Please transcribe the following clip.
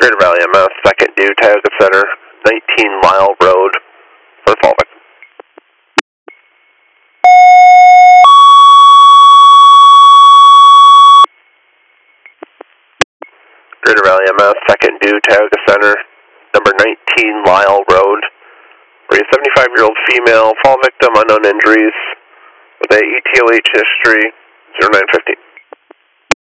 Greater Valley MS, 2nd due, Tioga Center, 19 Lyle Road, for fall victim. Greater Valley MS, 2nd due, Tioga Center, number 19 Lyle Road, for a 75-year-old female, fall victim, unknown injuries, with a ETLH history, 0915.